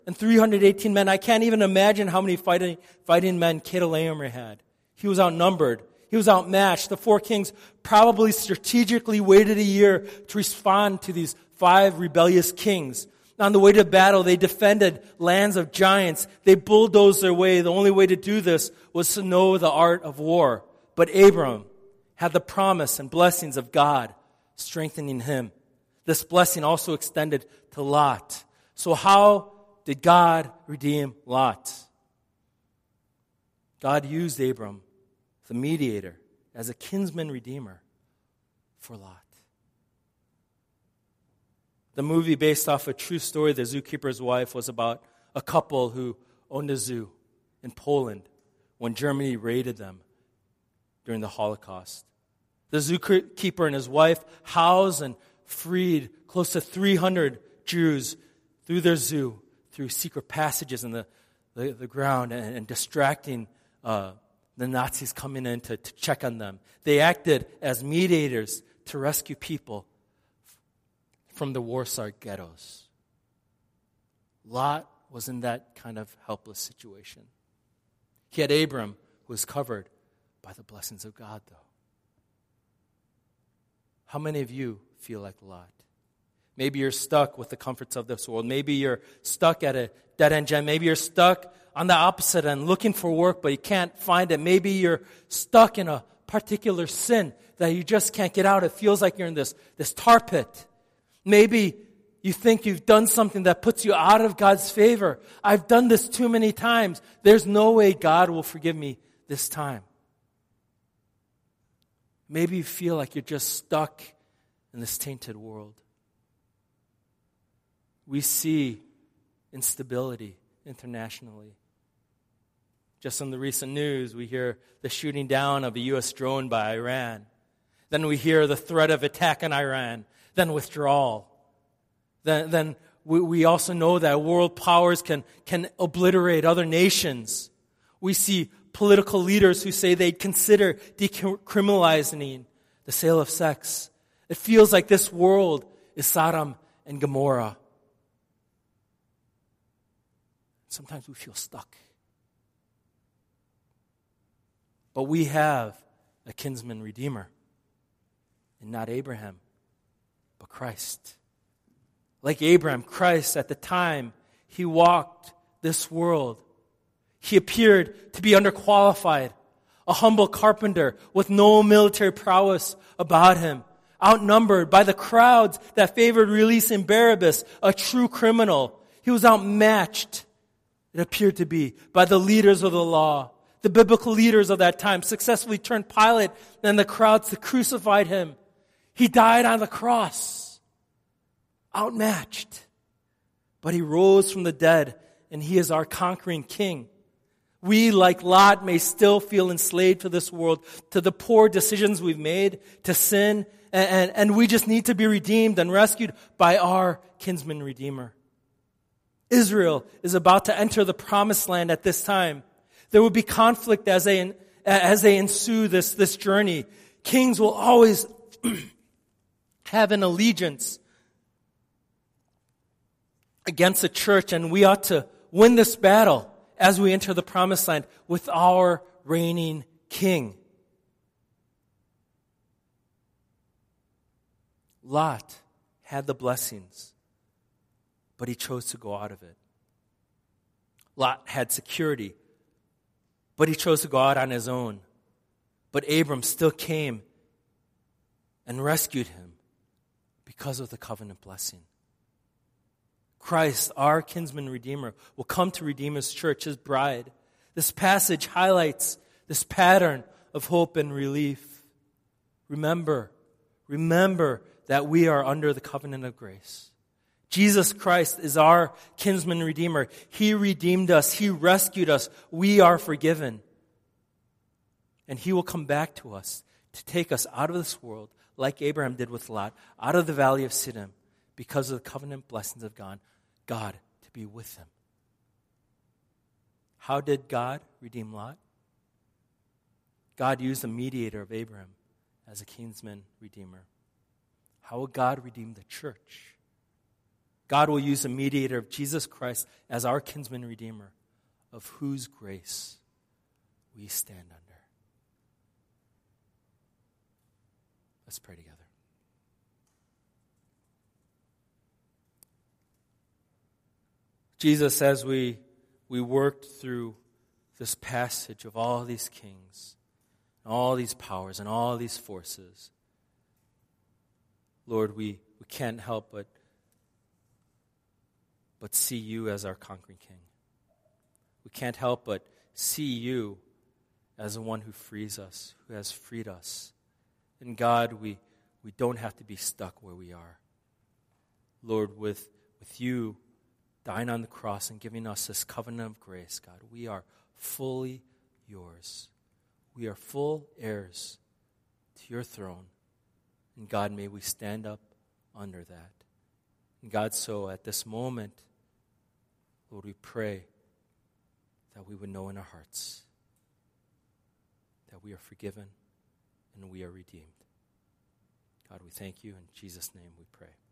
and 318 men. I can't even imagine how many fighting men Chedorlaomer had. He was outnumbered. He was outmatched. The 4 kings probably strategically waited a year to respond to these 5 rebellious kings. On the way to battle, they defended lands of giants. They bulldozed their way. The only way to do this was to know the art of war. But Abram had the promise and blessings of God strengthening him. This blessing also extended to Lot. So how did God redeem Lot? God used Abram, the mediator, as a kinsman redeemer for Lot. The movie based off a true story, The Zookeeper's Wife, was about a couple who owned a zoo in Poland when Germany raided them during the Holocaust. The zookeeper and his wife housed and freed close to 300 Jews through their zoo, through secret passages in the ground and distracting the Nazis coming in to check on them. They acted as mediators to rescue people from the Warsaw ghettos. Lot was in that kind of helpless situation. He had Abram, who was covered by the blessings of God, though. How many of you feel like Lot? Maybe you're stuck with the comforts of this world. Maybe you're stuck at a dead-end end. Maybe you're stuck on the opposite end, looking for work, but you can't find it. Maybe you're stuck in a particular sin that you just can't get out. It feels like you're in this tar pit. Maybe you think you've done something that puts you out of God's favor. I've done this too many times. There's no way God will forgive me this time. Maybe you feel like you're just stuck in this tainted world. We see instability internationally. Just in the recent news, we hear the shooting down of a U.S. drone by Iran. Then we hear the threat of attack on Iran. Then withdrawal. Then we also know that world powers can obliterate other nations. We see political leaders who say they'd consider decriminalizing the sale of sex. It feels like this world is Sodom and Gomorrah. Sometimes we feel stuck. But we have a kinsman redeemer, and not Abraham, but Christ. Like Abraham, Christ, at the time he walked this world, he appeared to be underqualified, a humble carpenter with no military prowess about him, outnumbered by the crowds that favored releasing Barabbas, a true criminal. He was outmatched, it appeared to be, by the leaders of the law. The biblical leaders of that time successfully turned Pilate and the crowds to crucify him. He died on the cross, outmatched. But he rose from the dead, and he is our conquering king. We, like Lot, may still feel enslaved to this world, to the poor decisions we've made, to sin, and we just need to be redeemed and rescued by our kinsman redeemer. Israel is about to enter the promised land at this time. There will be conflict as they ensue this journey. Kings will always have an allegiance against the church, and we ought to win this battle as we enter the promised land with our reigning king. Lot had the blessings, but he chose to go out of it. Lot had security, but he chose to go out on his own. But Abram still came and rescued him because of the covenant blessing. Christ, our kinsman redeemer, will come to redeem his church, his bride. This passage highlights this pattern of hope and relief. Remember that we are under the covenant of grace. Jesus Christ is our kinsman redeemer. He redeemed us. He rescued us. We are forgiven. And he will come back to us to take us out of this world, like Abraham did with Lot, out of the valley of Siddim, because of the covenant blessings of God to be with him. How did God redeem Lot? God used the mediator of Abraham as a kinsman redeemer. How will God redeem the church? God will use the mediator of Jesus Christ as our kinsman redeemer, of whose grace we stand under. Let's pray together. Jesus, as we worked through this passage of all these kings, and all these powers, and all these forces, Lord, we can't help but see you as our conquering king. We can't help but see you as the one who frees us, who has freed us. And God, we don't have to be stuck where we are. Lord, with you dying on the cross and giving us this covenant of grace, God, we are fully yours. We are full heirs to your throne. And God, may we stand up under that. And God, so at this moment, Lord, we pray that we would know in our hearts that we are forgiven and we are redeemed. God, we thank you. In Jesus' name we pray.